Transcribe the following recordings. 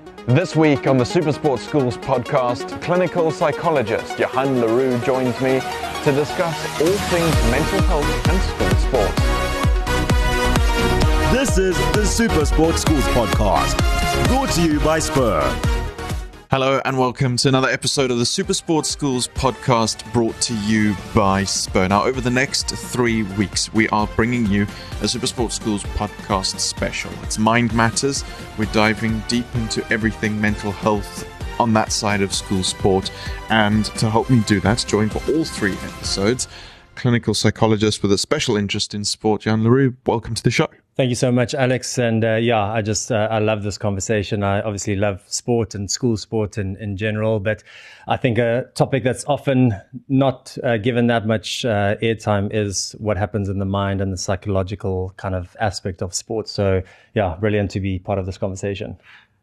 This week on the Supersport Schools podcast, clinical psychologist Johan Leroux joins me to discuss all things mental health and school sport. This is the Supersport Schools podcast, brought to you by Spur. Hello and welcome to another episode of the Supersport Schools podcast brought to you by Spur. Now, over the next 3 weeks, we are bringing you a Supersport Schools podcast special. It's Mind Matters. We're diving deep into everything mental health on that side of school sport. And to help me do that, joined for all 3 episodes, clinical psychologist with a special interest in sport, Johan Leroux. Welcome to the show. Thank you so much, Alex. And I love this conversation. I obviously love sport and school sport in general, but I think a topic that's often not given that much airtime is what happens in the mind and the psychological kind of aspect of sport. So yeah, brilliant to be part of this conversation.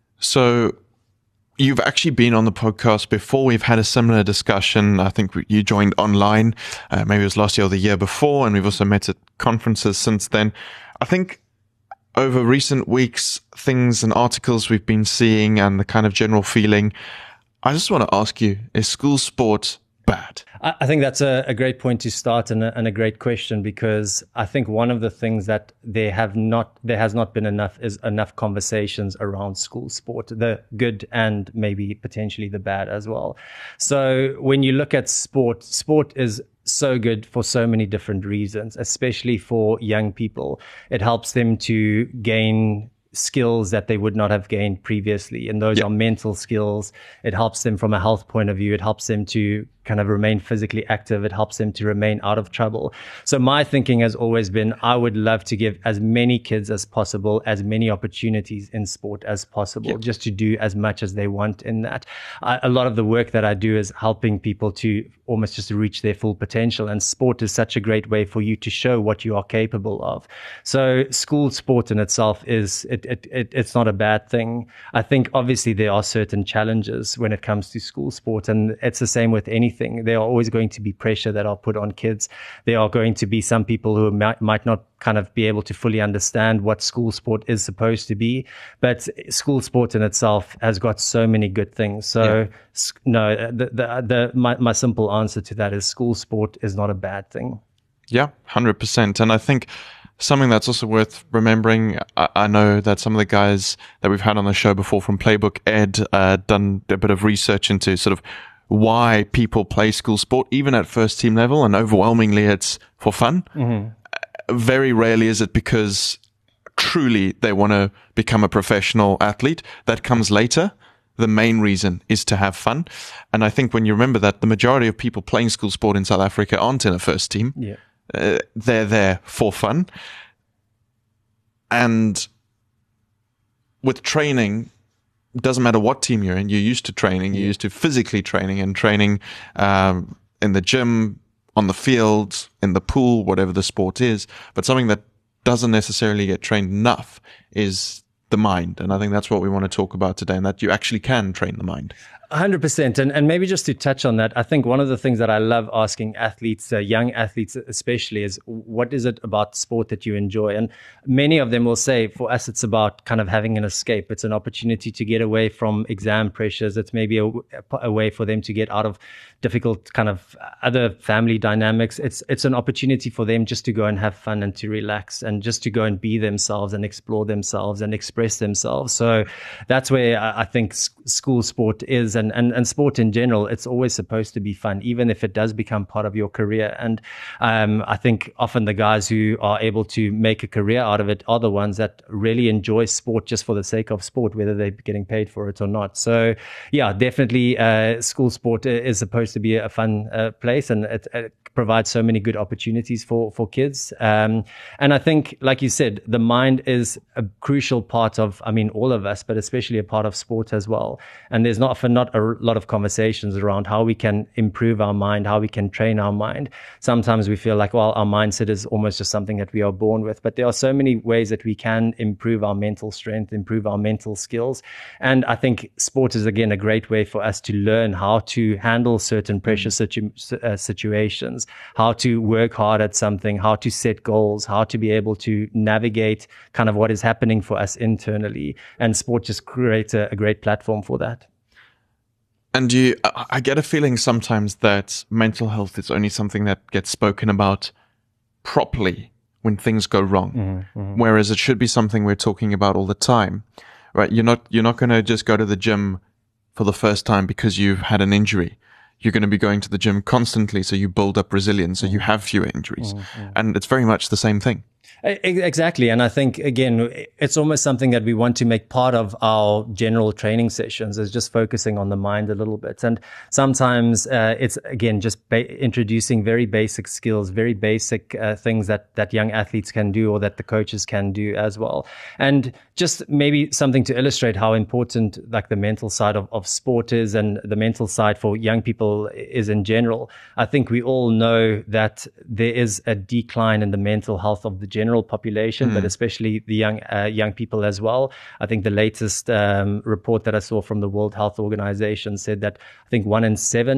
So you've actually been on the podcast before. We've had a similar discussion. I think you joined online, maybe it was last year or the year before, and we've also met at conferences since then. I think over recent weeks, things and articles we've been seeing and the kind of general feeling, I just want to ask you, is school sport bad? I think that's a great point to start and a great question, because I think one of the things that there has not been enough conversations around school sport, the good and maybe potentially the bad as well. So when you look at sport is so good for so many different reasons, especially for young people. It helps them to gain skills that they would not have gained previously. And those are mental skills. It helps them from a health point of view. It helps them to kind of remain physically active. It helps them to remain out of trouble. So my thinking has always been, I would love to give as many kids as possible, as many opportunities in sport as possible, just to do as much as they want in that. A lot of the work that I do is helping people to almost just reach their full potential. And sport is such a great way for you to show what you are capable of. So school sport in itself it's not a bad thing. I think obviously there are certain challenges when it comes to school sport, and it's the same with anything. There are always going to be pressure that are put on kids. There are going to be some people who might not kind of be able to fully understand what school sport is supposed to be. But school sport in itself has got so many good things. So no, my simple answer to that is school sport is not a bad thing. Yeah, 100%. And I think something that's also worth remembering, I know that some of the guys that we've had on the show before from Playbook Ed done a bit of research into sort of why people play school sport, even at first team level, and overwhelmingly it's for fun. Mm-hmm. Very rarely is it because truly they want to become a professional athlete. That comes later. The main reason is to have fun. And I think when you remember that the majority of people playing school sport in South Africa aren't in a first team. Yeah. They're there for fun. And with training, it doesn't matter what team you're in, you're used to training, you're used to physically training and training in the gym, on the field, in the pool, whatever the sport is. But something that doesn't necessarily get trained enough is the mind. And I think that's what we want to talk about today, and that you actually can train the mind. 100%. And maybe just to touch on that, I think one of the things that I love asking athletes, young athletes especially, is what is it about sport that you enjoy? And many of them will say, for us, it's about kind of having an escape. It's an opportunity to get away from exam pressures. It's maybe a way for them to get out of difficult kind of other family dynamics. It's an opportunity for them just to go and have fun and to relax and just to go and be themselves and explore themselves and express themselves. So that's where I think school sport is. And sport in general, it's always supposed to be fun, even if it does become part of your career. And I think often the guys who are able to make a career out of it are the ones that really enjoy sport just for the sake of sport, whether they're getting paid for it or not. So yeah, definitely school sport is supposed to be a fun place, and it provides so many good opportunities for kids. And I think, like you said, the mind is a crucial part of, all of us, but especially a part of sport as well. And there's not a lot of conversations around how we can improve our mind, how we can train our mind. Sometimes we feel like, well, our mindset is almost just something that we are born with, but there are so many ways that we can improve our mental strength, improve our mental skills. And I think sport is, again, a great way for us to learn how to handle certain pressure situations, how to work hard at something, how to set goals, how to be able to navigate kind of what is happening for us internally. And sport just creates a great platform for that. And I get a feeling sometimes that mental health is only something that gets spoken about properly when things go wrong, whereas it should be something we're talking about all the time, right? You're not going to just go to the gym for the first time because you've had an injury. You're going to be going to the gym constantly, so you build up resilience, so you have fewer injuries, and it's very much the same thing. Exactly. And I think, again, it's almost something that we want to make part of our general training sessions, is just focusing on the mind a little bit. And sometimes it's, again, just introducing very basic skills, very basic things that young athletes can do, or that the coaches can do as well. And just maybe something to illustrate how important like the mental side of sport is, and the mental side for young people is in general. I think we all know that there is a decline in the mental health of the general population, but especially the young people as well. I think the latest report that I saw from the World Health Organization said that I think 1 in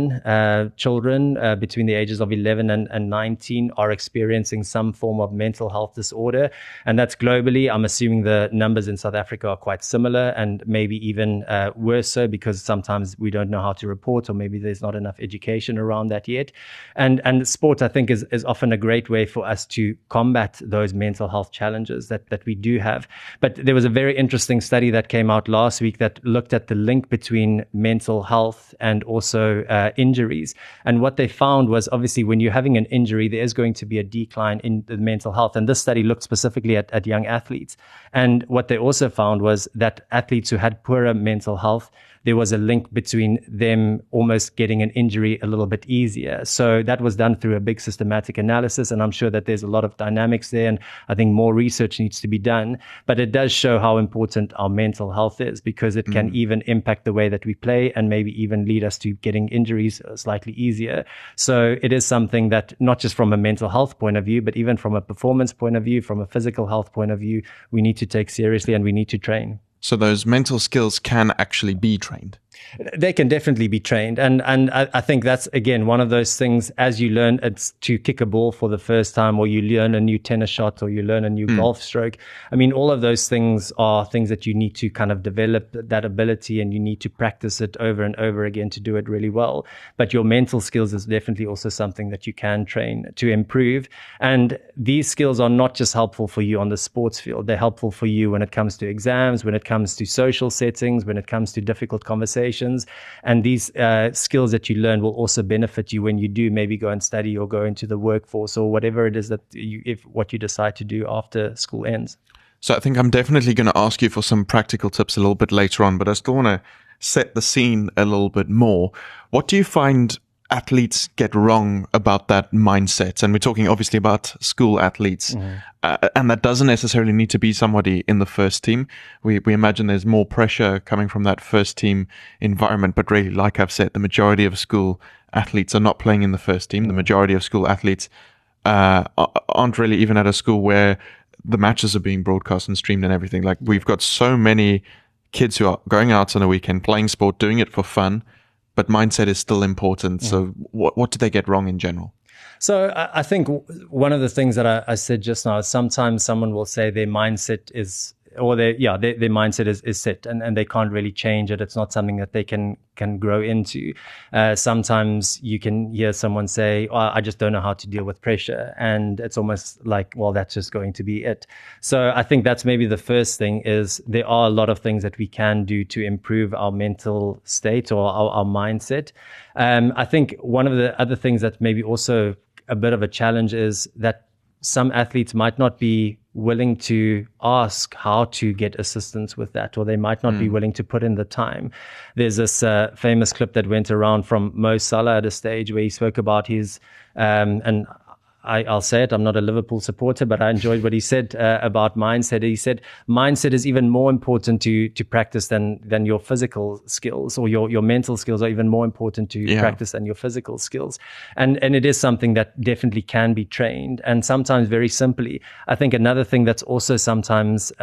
7 children between the ages of 11 and 19 are experiencing some form of mental health disorder. And that's globally. I'm assuming the numbers in South Africa are quite similar, and maybe even worse so, because sometimes we don't know how to report, or maybe there's not enough education around that yet. And sport, I think, is often a great way for us to combat those mental health challenges that we do have. But there was a very interesting study that came out last week that looked at the link between mental health and also injuries. And what they found was, obviously, when you're having an injury, there is going to be a decline in the mental health. And this study looked specifically at young athletes. And what they also found was that athletes who had poorer mental health, there was a link between them almost getting an injury a little bit easier. So that was done through a big systematic analysis, and I'm sure that there's a lot of dynamics there, and I think more research needs to be done. But it does show how important our mental health is, because it can even impact the way that we play, and maybe even lead us to getting injuries slightly easier. So it is something that, not just from a mental health point of view, but even from a performance point of view, from a physical health point of view, we need to take seriously, and we need to train. So those mental skills can actually be trained. They can definitely be trained. And I think that's, again, one of those things, as you learn it's to kick a ball for the first time, or you learn a new tennis shot, or you learn a new golf stroke. I mean, all of those things are things that you need to kind of develop that ability, and you need to practice it over and over again to do it really well. But your mental skills is definitely also something that you can train to improve. And these skills are not just helpful for you on the sports field. They're helpful for you when it comes to exams, when it comes to social settings, when it comes to difficult conversations. And these skills that you learn will also benefit you when you do maybe go and study, or go into the workforce, or whatever it is that what you decide to do after school ends. So I think I'm definitely going to ask you for some practical tips a little bit later on, but I still want to set the scene a little bit more. What do you find athletes get wrong about that mindset? And we're talking obviously about school athletes, and that doesn't necessarily need to be somebody in the first team. We imagine there's more pressure coming from that first team environment, but really, like I've said, the majority of school athletes are not playing in the first team. The majority of school athletes aren't really even at a school where the matches are being broadcast and streamed and everything. Like, we've got so many kids who are going out on a weekend, playing sport, doing it for fun, but mindset is still important. So what do they get wrong in general? So I think one of the things that I said just now is, sometimes someone will say their mindset is, or their mindset is set, and they can't really change it. It's not something that they can grow into. Sometimes you can hear someone say, I just don't know how to deal with pressure. And it's almost like, well, that's just going to be it. So I think that's maybe the first thing, is there are a lot of things that we can do to improve our mental state, or our mindset. I think one of the other things that maybe also a bit of a challenge is that some athletes might not be willing to ask how to get assistance with that, or they might not be willing to put in the time. There's this famous clip that went around from Mo Salah at a stage where he spoke about his, and I'll say it, I'm not a Liverpool supporter, but I enjoyed what he said about mindset. He said mindset is even more important to practice than your physical skills, or your mental skills are even more important to practice than your physical skills. And it is something that definitely can be trained, and sometimes very simply. I think another thing that's also sometimes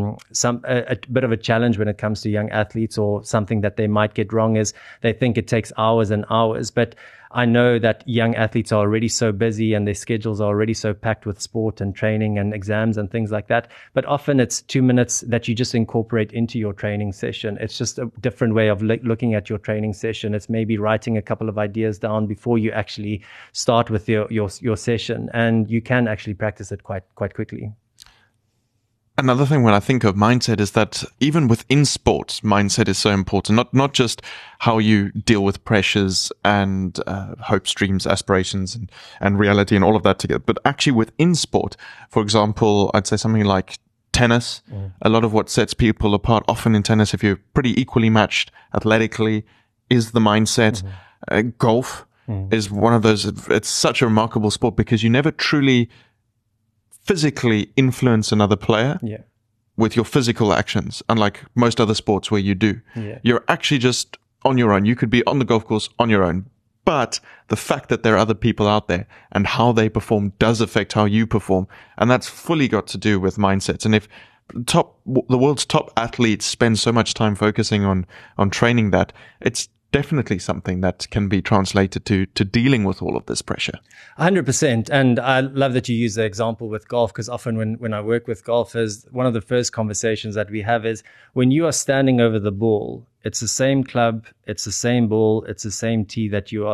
a bit of a challenge when it comes to young athletes, or something that they might get wrong, is they think it takes hours and hours. But I know that young athletes are already so busy and their schedules are already so packed with sport and training and exams and things like that. But often it's 2 minutes that you just incorporate into your training session. It's just a different way of looking at your training session. It's maybe writing a couple of ideas down before you actually start with your session, and you can actually practice it quite quickly. Another thing when I think of mindset is that even within sports, mindset is so important. Not just how you deal with pressures and hopes, dreams, aspirations, and reality and all of that together, but actually within sport. For example, I'd say something like tennis. A lot of what sets people apart, often in tennis, if you're pretty equally matched athletically, is the mindset. Golf is one of those. It's such a remarkable sport because you never truly physically influence another player with your physical actions, unlike most other sports where you do. You're actually just on your own. You could be on the golf course on your own, but the fact that there are other people out there and how they perform does affect how you perform, and that's fully got to do with mindsets. And if the world's top athletes spend so much time focusing on training that, it's definitely something that can be translated to dealing with all of this pressure. 100%. And I love that you use the example with golf, because often when I work with golfers, one of the first conversations that we have is when you are standing over the ball, it's the same club, it's the same ball, it's the same tee that you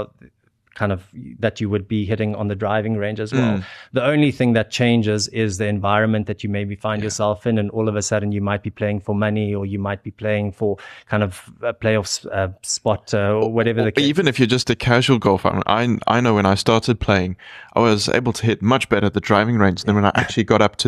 would be hitting on the driving range as well. The only thing that changes is the environment that you maybe find yourself in, and all of a sudden you might be playing for money, or you might be playing for kind of a playoff spot, or whatever the case. Even if you're just a casual golfer, I know when I started playing, I was able to hit much better at the driving range than when I actually got up to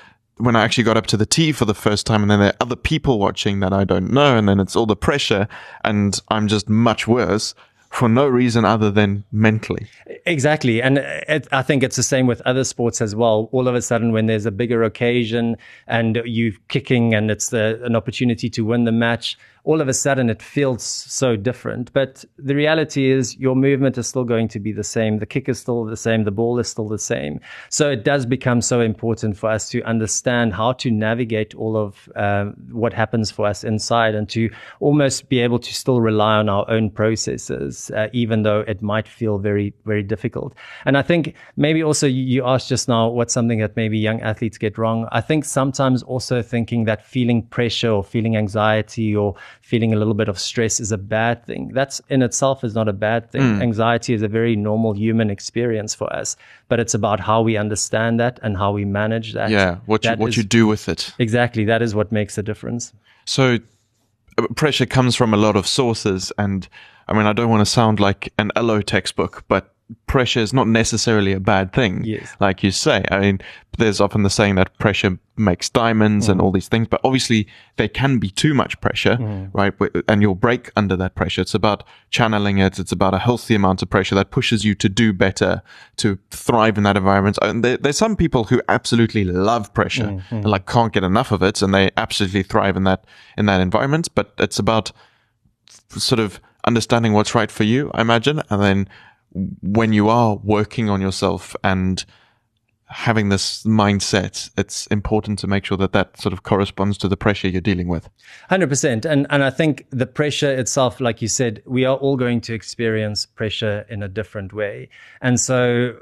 the tee for the first time, and then there are other people watching that I don't know, and then it's all the pressure, and I'm just much worse for no reason other than mentally. Exactly. And I think it's the same with other sports as well. All of a sudden, when there's a bigger occasion and you're kicking and it's an opportunity to win the match, all of a sudden it feels so different. But the reality is your movement is still going to be the same. The kick is still the same. The ball is still the same. So it does become so important for us to understand how to navigate all of what happens for us inside, and to almost be able to still rely on our own processes, even though it might feel very, very difficult. And I think maybe also you asked just now what's something that maybe young athletes get wrong. I think sometimes also thinking that feeling pressure or feeling anxiety or feeling a little bit of stress is a bad thing. That's in itself is not a bad thing. Anxiety is a very normal human experience for us, but it's about how we understand that and how we manage that. Yeah, what you do with it. Exactly. That is what makes a difference. So pressure comes from a lot of sources, and I mean, I don't want to sound like an LO textbook, but pressure is not necessarily a bad thing. Yes. Like you say, I mean, there's often the saying that pressure makes diamonds and all these things, but obviously there can be too much pressure, right? And you'll break under that pressure. It's about channeling it. It's about a healthy amount of pressure that pushes you to do better, to thrive in that environment. And there's some people who absolutely love pressure and like can't get enough of it, and they absolutely thrive in that environment. But it's about sort of understanding what's right for you, I imagine, and then when you are working on yourself and having this mindset, it's important to make sure that sort of corresponds to the pressure you're dealing with. 100%. And I think the pressure itself, like you said, we are all going to experience pressure in a different way. And so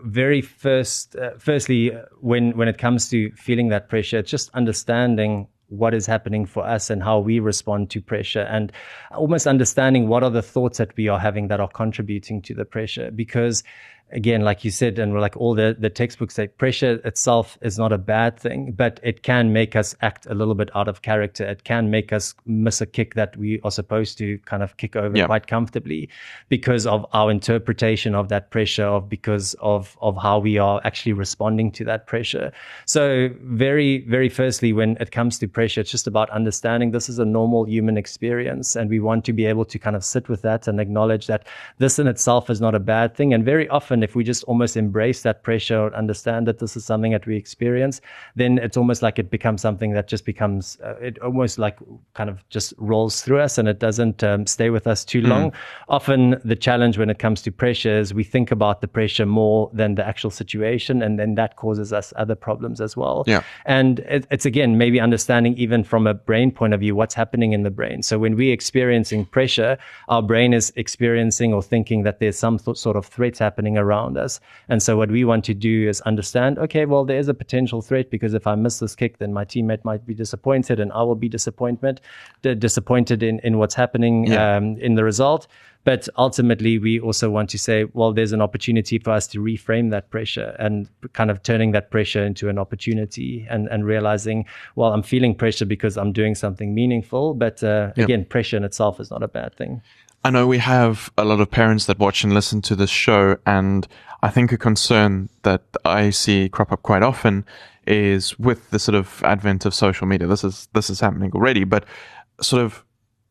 firstly, when it comes to feeling that pressure, it's just understanding what is happening for us and how we respond to pressure, and almost understanding what are the thoughts that we are having that are contributing to the pressure. Because again, like you said, and like all the textbooks say, pressure itself is not a bad thing, but it can make us act a little bit out of character. It can make us miss a kick that we are supposed to kind of kick over quite comfortably because of our interpretation of that pressure, because of how we are actually responding to that pressure. So very, very firstly, when it comes to pressure, it's just about understanding this is a normal human experience, and we want to be able to kind of sit with that and acknowledge that this in itself is not a bad thing. And very often and if we just almost embrace that pressure or understand that this is something that we experience, then it's almost like it becomes something that just becomes, it almost like kind of just rolls through us, and it doesn't stay with us too long. Often the challenge when it comes to pressure is we think about the pressure more than the actual situation, and then that causes us other problems as well. Yeah. And it's again, maybe understanding even from a brain point of view, what's happening in the brain. So when we're experiencing pressure, our brain is experiencing or thinking that there's some sort of threat happening around us. And so what we want to do is understand, okay, well, there is a potential threat, because if I miss this kick, then my teammate might be disappointed and I will be disappointed in what's happening in the result. But ultimately, we also want to say, well, there's an opportunity for us to reframe that pressure and kind of turning that pressure into an opportunity, and realizing, well, I'm feeling pressure because I'm doing something meaningful. But again, pressure in itself is not a bad thing. I know we have a lot of parents that watch and listen to this show, and I think a concern that I see crop up quite often is with the sort of advent of social media. This is happening already, but sort of,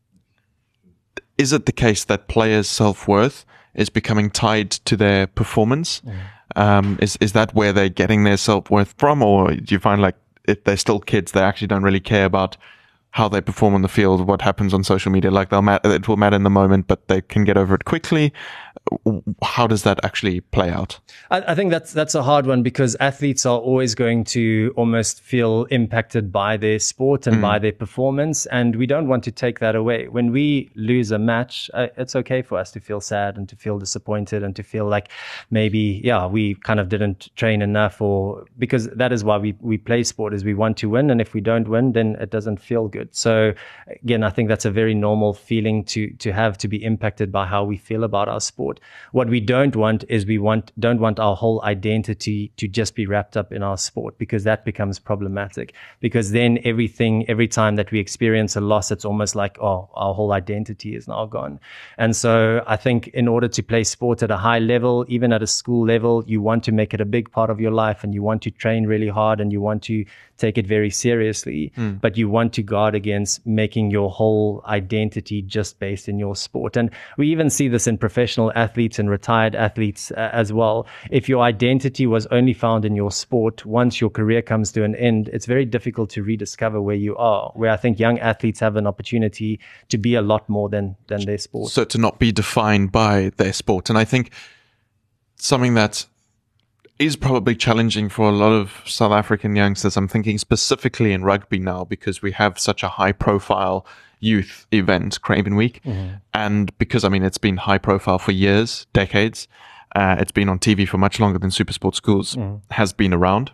is it the case that players' self-worth is becoming tied to their performance? Is that where they're getting their self-worth from, or do you find like if they're still kids, they actually don't really care about how they perform on the field, what happens on social media? Like it will matter in the moment, but they can get over it quickly. How does that actually play out? I think that's a hard one, because athletes are always going to almost feel impacted by their sport and by their performance, and we don't want to take that away. When we lose a match, it's okay for us to feel sad and to feel disappointed and to feel like maybe, we kind of didn't train enough, or because that is why we play sport, is we want to win, and if we don't win, then it doesn't feel good. So again, I think that's a very normal feeling to have, to be impacted by how we feel about our sport. What we don't want is don't want our whole identity to just be wrapped up in our sport, because that becomes problematic. Because then every time that we experience a loss, it's almost like, oh, our whole identity is now gone. And so I think in order to play sport at a high level, even at a school level, you want to make it a big part of your life, and you want to train really hard, and you want to take it very seriously, but you want to guard against making your whole identity just based in your sport. And we even see this in professional athletes and retired athletes as well. If your identity was only found in your sport, once your career comes to an end, it's very difficult to rediscover where you are, where I think young athletes have an opportunity to be a lot more than their sport. So to not be defined by their sport. And I think something that is probably challenging for a lot of South African youngsters. I'm thinking specifically in rugby now, because we have such a high profile youth event, Craven Week. And because, it's been high profile for years, decades. It's been on TV for much longer than Supersport Schools has been around.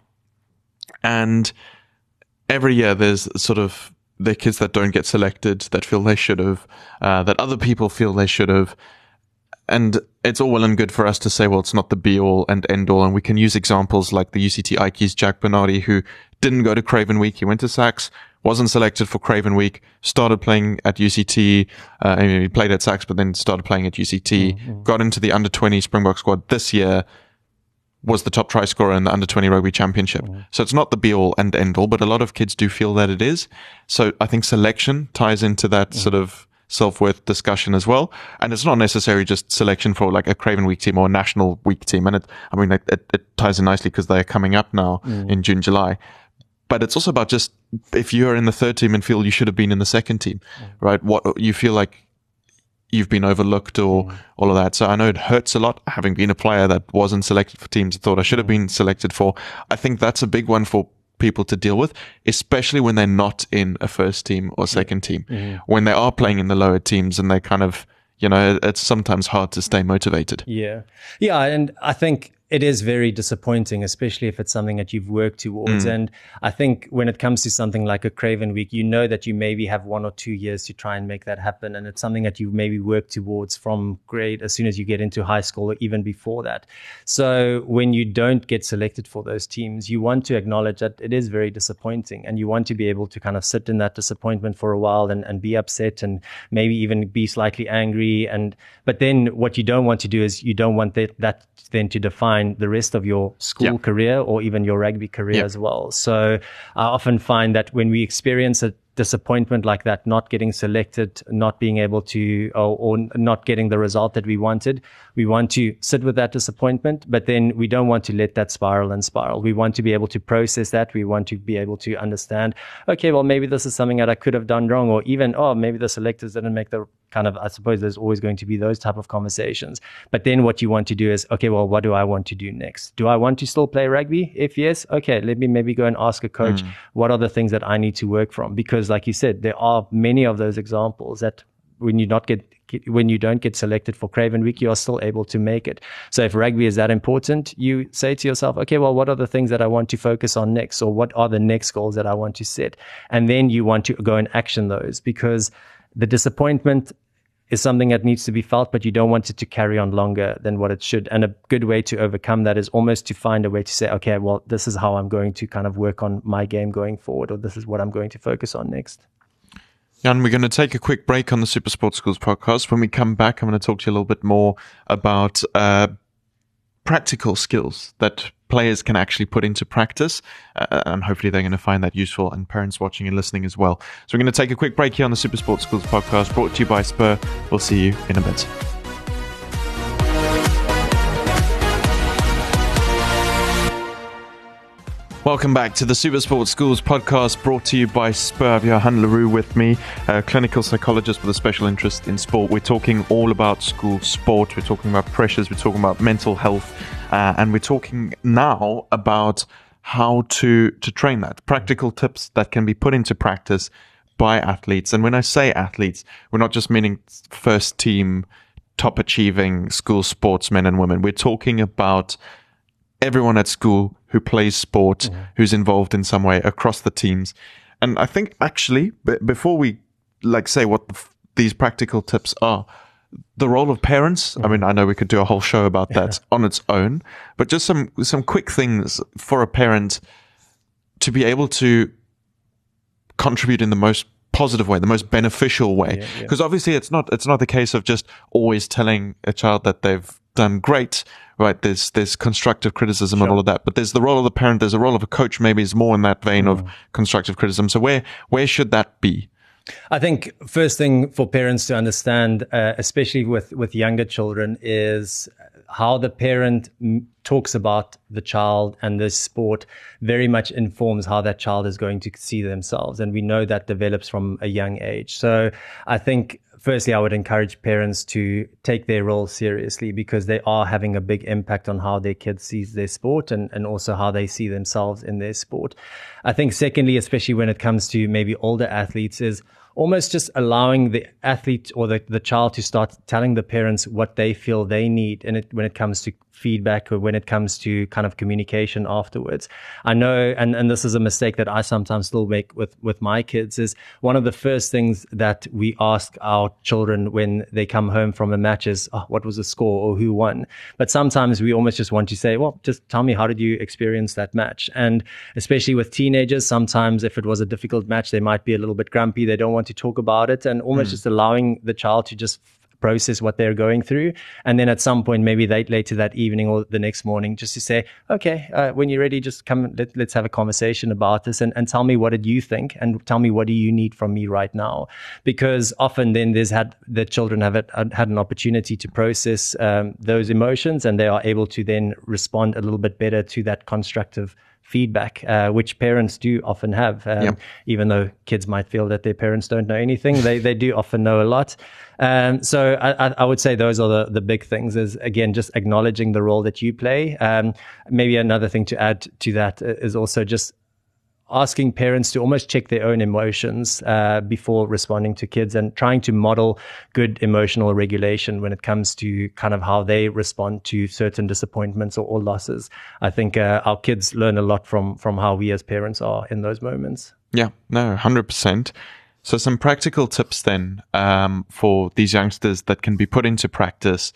And every year there's sort of the kids that don't get selected, that feel they should have, that other people feel they should have. And it's all well and good for us to say, well, it's not the be all and end all. And we can use examples like the UCT Ikeys, Jack Bernardi, who didn't go to Craven Week. He went to Sax, wasn't selected for Craven Week, started playing at UCT. He played at Sax, but then started playing at UCT, got into the under 20 Springbok squad this year, was the top try scorer in the under 20 rugby championship. So it's not the be all and end all, but a lot of kids do feel that it is. So I think selection ties into that sort of self-worth discussion as well. And it's not necessarily just selection for like a Craven Week team or a national week team. And it ties in nicely because they're coming up now in June, July. But it's also about just, if you're in the third team and feel you should have been in the second team, right? What you feel like you've been overlooked or all of that. So I know it hurts a lot, having been a player that wasn't selected for teams I thought I should have been selected for. I think that's a big one for people to deal with, especially when they're not in a first team or second team, when they are playing in the lower teams and they kind of, it's sometimes hard to stay motivated. Yeah. And I think it is very disappointing, especially if it's something that you've worked towards. And I think when it comes to something like a Craven Week, you know that you maybe have 1 or 2 years to try and make that happen. And it's something that you maybe work towards from grade as soon as you get into high school or even before that. So when you don't get selected for those teams, you want to acknowledge that it is very disappointing, and you want to be able to kind of sit in that disappointment for a while and be upset and maybe even be slightly angry. But then what you don't want to do is you don't want that then to define the rest of your school career or even your rugby career as well. So I often find that when we experience a disappointment like that, not getting selected, not being able to, or not getting the result that we wanted. We want to sit with that disappointment, but then we don't want to let that spiral and spiral. We want to be able to process that. We want to be able to understand, okay, well, maybe this is something that I could have done wrong, or even, maybe the selectors didn't make the kind of, I suppose there's always going to be those type of conversations. But then what you want to do is, okay, well, what do I want to do next? Do I want to still play rugby? If yes, okay, let me maybe go and ask a coach, what are the things that I need to work from? Because like you said, there are many of those examples that when you don't get selected for Craven Week, you are still able to make it. So if rugby is that important, you say to yourself, okay, well, what are the things that I want to focus on next? Or what are the next goals that I want to set? And then you want to go and action those, because the disappointment is something that needs to be felt, but you don't want it to carry on longer than what it should. And a good way to overcome that is almost to find a way to say, okay, well, this is how I'm going to kind of work on my game going forward, or this is what I'm going to focus on next. Jan, we're going to take a quick break on the Super Sport Schools podcast. When we come back, I'm going to talk to you a little bit more about practical skills that players can actually put into practice, and hopefully they're going to find that useful, and parents watching and listening as well. So we're going to take a quick break here on the Super Sport Schools podcast, brought to you by Spur. We'll see you in a bit. Welcome back to the Super Sports Schools podcast, brought to you by Spur. I have Johan Leroux with me, a clinical psychologist with a special interest in sport. We're talking all about school sport. We're talking about pressures. We're talking about mental health. And we're talking now about how to train that. Practical tips that can be put into practice by athletes. And when I say athletes, we're not just meaning first team, top achieving school sportsmen and women. We're talking about everyone at school who plays sport, who's involved in some way across the teams. And I think actually, before we say what these practical tips are, the role of parents, I mean, I know we could do a whole show about that on its own, but just some quick things for a parent to be able to contribute in the most positive way, the most beneficial way. Because obviously it's not the case of just always telling a child that they've done great, right? There's constructive criticism and all of that, but there's the role of the parent, there's a role of a coach, maybe is more in that vein of constructive criticism. So where should that be? I think first thing for parents to understand, especially with younger children, is how the parent talks about the child and the sport very much informs how that child is going to see themselves. And we know that develops from a young age. So I think firstly, I would encourage parents to take their role seriously, because they are having a big impact on how their kids sees their sport and also how they see themselves in their sport. I think secondly, especially when it comes to maybe older athletes, is almost just allowing the athlete or the child to start telling the parents what they feel they need when it comes to feedback, or when it comes to kind of communication afterwards. I know, and this is a mistake that I sometimes still make with my kids, is one of the first things that we ask our children when they come home from a match is, what was the score, or who won? But sometimes we almost just want to say, well, just tell me, how did you experience that match? And especially with teenagers, sometimes if it was a difficult match, they might be a little bit grumpy. They don't want to talk about it, and almost just allowing the child to just process what they're going through. And then at some point, maybe later that evening or the next morning, just to say, okay, when you're ready, just come, let's have a conversation about this, and tell me, what did you think? And tell me, what do you need from me right now? Because often then the children have had an opportunity to process those emotions, and they are able to then respond a little bit better to that constructive feedback, which parents do often have, even though kids might feel that their parents don't know anything, they do often know a lot. So I would say those are the big things, is again, just acknowledging the role that you play. Maybe another thing to add to that is also just asking parents to almost check their own emotions before responding to kids, and trying to model good emotional regulation when it comes to kind of how they respond to certain disappointments or losses. I think our kids learn a lot from how we as parents are in those moments. Yeah, no, 100%. So some practical tips then for these youngsters that can be put into practice.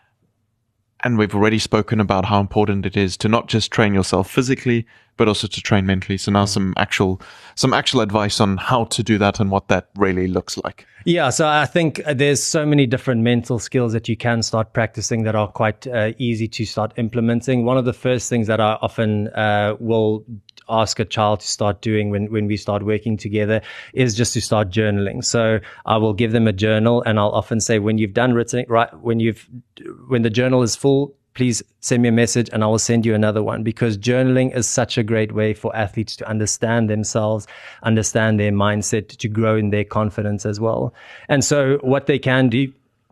And we've already spoken about how important it is to not just train yourself physically, but also to train mentally. So now some actual advice on how to do that and what that really looks like. Yeah, so I think there's so many different mental skills that you can start practicing that are quite easy to start implementing. One of the first things that I often will ask a child to start doing when we start working together is just to start journaling. So I will give them a journal, and I'll often say, when you've done written, right, when the journal is full, please send me a message and I will send you another one, because journaling is such a great way for athletes to understand themselves, understand their mindset, to grow in their confidence as well. And so what they can do,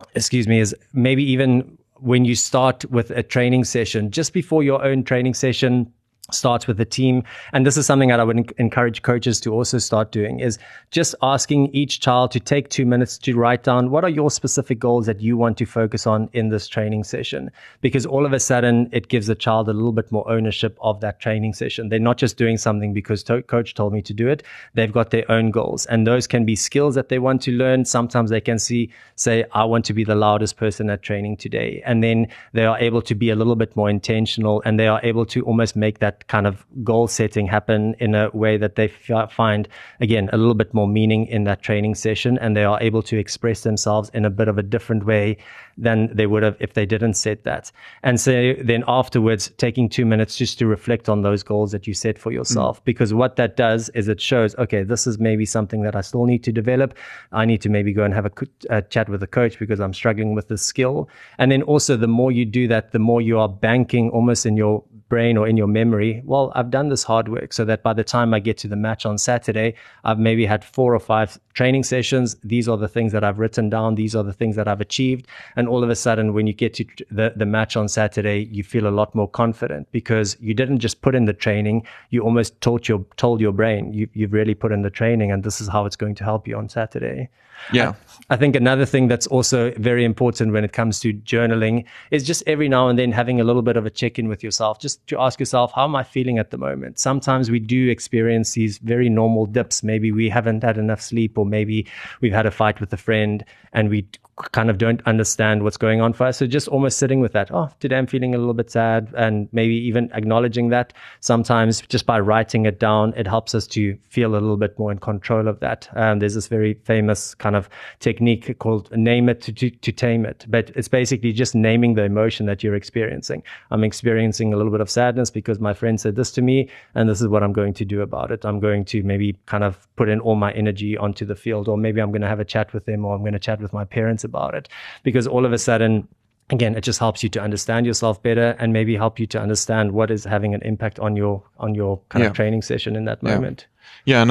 is maybe even when you start with a training session, just before your own training session starts with the team, and this is something that I would encourage coaches to also start doing, is just asking each child to take 2 minutes to write down what are your specific goals that you want to focus on in this training session, because all of a sudden it gives the child a little bit more ownership of that training session. They're not just doing something because coach told me to do it. They've got their own goals, and those can be skills that they want to learn. Sometimes they can say, I want to be the loudest person at training today, and then they are able to be a little bit more intentional, and they are able to almost make that kind of goal setting happen in a way that they find, again, a little bit more meaning in that training session, and they are able to express themselves in a bit of a different way than they would have if they didn't set that. And so then afterwards, taking 2 minutes just to reflect on those goals that you set for yourself, because what that does is it shows, okay, this is maybe something that I still need to develop. I need to maybe go and have a chat with the coach because I'm struggling with this skill. And then also, the more you do that, the more you are banking almost in your brain or in your memory, well, I've done this hard work, so that by the time I get to the match on Saturday, I've maybe had 4 or 5 training sessions. These are the things that I've written down. These are the things that I've achieved. And all of a sudden, when you get to the match on Saturday, you feel a lot more confident, because you didn't just put in the training. You almost told your brain, you've really put in the training, and this is how it's going to help you on Saturday. Yeah. I think another thing that's also very important when it comes to journaling is just every now and then having a little bit of a check-in with yourself, just to ask yourself, how am I feeling at the moment? Sometimes we do experience these very normal dips. Maybe we haven't had enough sleep, or maybe we've had a fight with a friend and we kind of don't understand what's going on for us. So just almost sitting with that, today I'm feeling a little bit sad, and maybe even acknowledging that. Sometimes just by writing it down, it helps us to feel a little bit more in control of that. There's this very famous kind of technique called name it to tame it, but it's basically just naming the emotion that you're experiencing. I'm experiencing a little bit of sadness because my friend said this to me, and this is what I'm going to do about it. I'm going to maybe kind of put in all my energy onto the field, or maybe I'm going to have a chat with them, or I'm going to chat with my parents about it, because all of a sudden, again, it just helps you to understand yourself better, and maybe help you to understand what is having an impact on your kind of training session in that moment. Yeah, and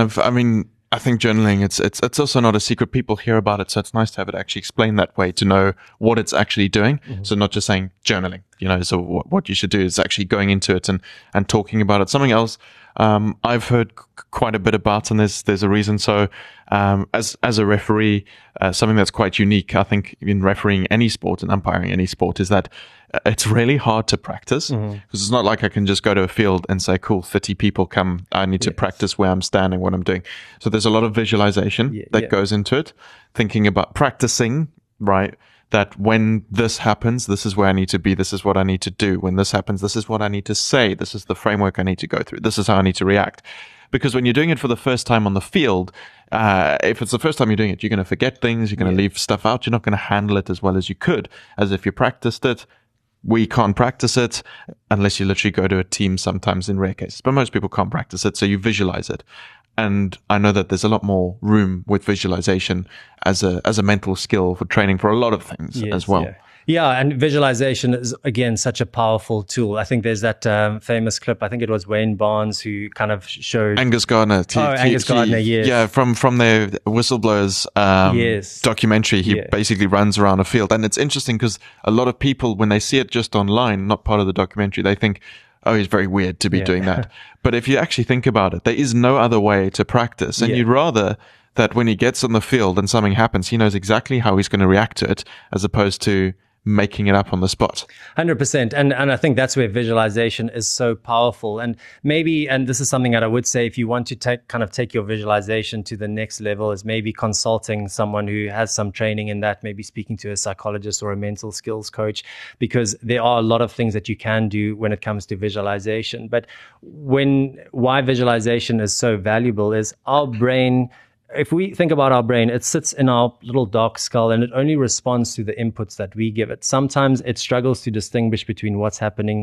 I think journaling, it's also not a secret. People hear about it, so it's nice to have it actually explained that way, to know what it's actually doing. Mm-hmm. So not just saying journaling, so what you should do is actually going into it and talking about it. Something else I've heard quite a bit about, and there's a reason. So as a referee, something that's quite unique, I think, in refereeing any sport and umpiring any sport, is that it's really hard to practice, because it's not like I can just go to a field and say, cool, 30 people come. I need to practice where I'm standing, what I'm doing. So there's a lot of visualization that goes into it, thinking about practicing, right? That when this happens, this is where I need to be. This is what I need to do. When this happens, this is what I need to say. This is the framework I need to go through. This is how I need to react. Because when you're doing it for the first time on the field, if it's the first time you're doing it, you're going to forget things. You're going to leave stuff out. You're not going to handle it as well as you could, as if you practiced it. We can't practice it unless you literally go to a team, sometimes in rare cases, but most people can't practice it. So you visualize it. And I know that there's a lot more room with visualization as a mental skill for training for a lot of things as well. Yeah, and visualization is, again, such a powerful tool. I think there's that famous clip, I think it was Wayne Barnes, who kind of showed... Angus Gardner. Angus Gardner, yes. Yeah, from their Whistleblowers documentary, he basically runs around a field. And it's interesting because a lot of people, when they see it just online, not part of the documentary, they think, oh, he's very weird to be doing that. But if you actually think about it, there is no other way to practice. And you'd rather that when he gets on the field and something happens, he knows exactly how he's going to react to it, as opposed to making it up on the spot. 100%. And I think that's where visualization is so powerful. And maybe, and this is something that I would say, if you want to take your visualization to the next level, is maybe consulting someone who has some training in that, maybe speaking to a psychologist or a mental skills coach, because there are a lot of things that you can do when it comes to visualization. But why visualization is so valuable is our brain. If we think about our brain, it sits in our little dark skull, and it only responds to the inputs that we give it. Sometimes it struggles to distinguish between what's happening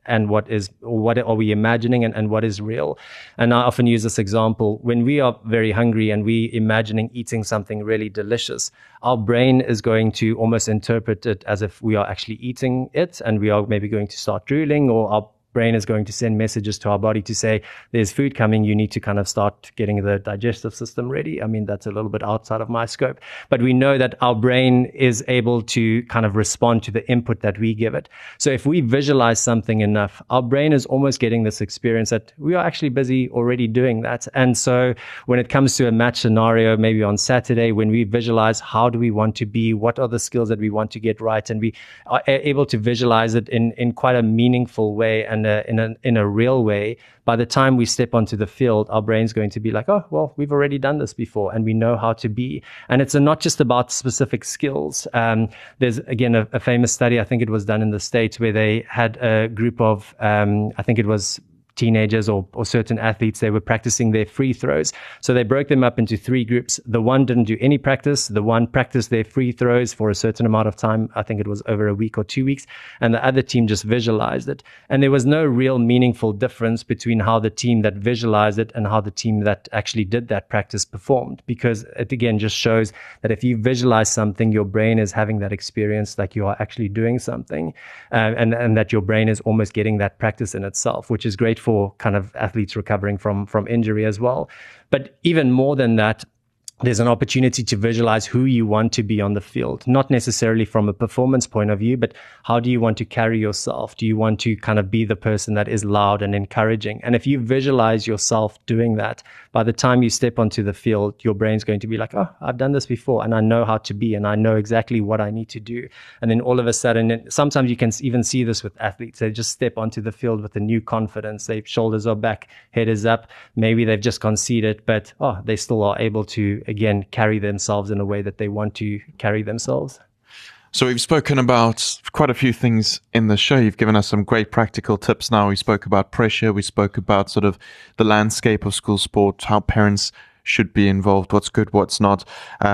and what are we imagining and what is real. And I often use this example. When we are very hungry and we imagining eating something really delicious, our brain is going to almost interpret it as if we are actually eating it, and we are maybe going to start drooling, or our brain is going to send messages to our body to say, there's food coming, you need to kind of start getting the digestive system ready. I mean, that's a little bit outside of my scope, but we know that our brain is able to kind of respond to the input that we give it. So if we visualize something enough, our brain is almost getting this experience that we are actually busy already doing that. And so when it comes to a match scenario, maybe on Saturday, when we visualize how do we want to be, what are the skills that we want to get right, and we are able to visualize it in quite a meaningful way and in a real way, by the time we step onto the field, our brain's going to be like, oh, well, we've already done this before and we know how to be. And it's not just about specific skills. There's, again, a famous study, I think it was done in the States, where they had a group of, I think it was teenagers or certain athletes. They were practicing their free throws. So they broke them up into 3 groups. The one didn't do any practice. The one practiced their free throws for a certain amount of time. I think it was over a week or 2 weeks. And the other team just visualized it. And there was no real meaningful difference between how the team that visualized it and how the team that actually did that practice performed. Because it, again, just shows that if you visualize something, your brain is having that experience like you are actually doing something. And that your brain is almost getting that practice in itself, which is great for kind of athletes recovering from injury as well. But even more than that, there's an opportunity to visualize who you want to be on the field, not necessarily from a performance point of view, but how do you want to carry yourself? Do you want to kind of be the person that is loud and encouraging? And if you visualize yourself doing that, by the time you step onto the field, your brain's going to be like, oh, I've done this before and I know how to be and I know exactly what I need to do. And then all of a sudden, sometimes you can even see this with athletes. They just step onto the field with a new confidence. Their shoulders are back, head is up. Maybe they've just conceded, but they still are able to, again, carry themselves in a way that they want to carry themselves. So we've spoken about quite a few things in the show. You've given us some great practical tips now. We spoke about pressure. We spoke about sort of the landscape of school sport, how parents should be involved, what's good, what's not.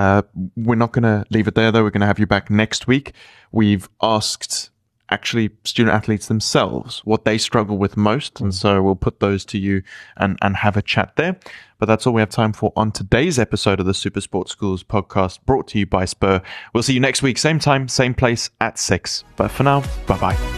We're not going to leave it there, though. We're going to have you back next week. We've asked actually student athletes themselves what they struggle with most. And so we'll put those to you and have a chat there. But that's all we have time for on today's episode of the Super Sport Schools podcast, brought to you by Spur. We'll see you next week, same time, same place at 6. But for now, bye-bye.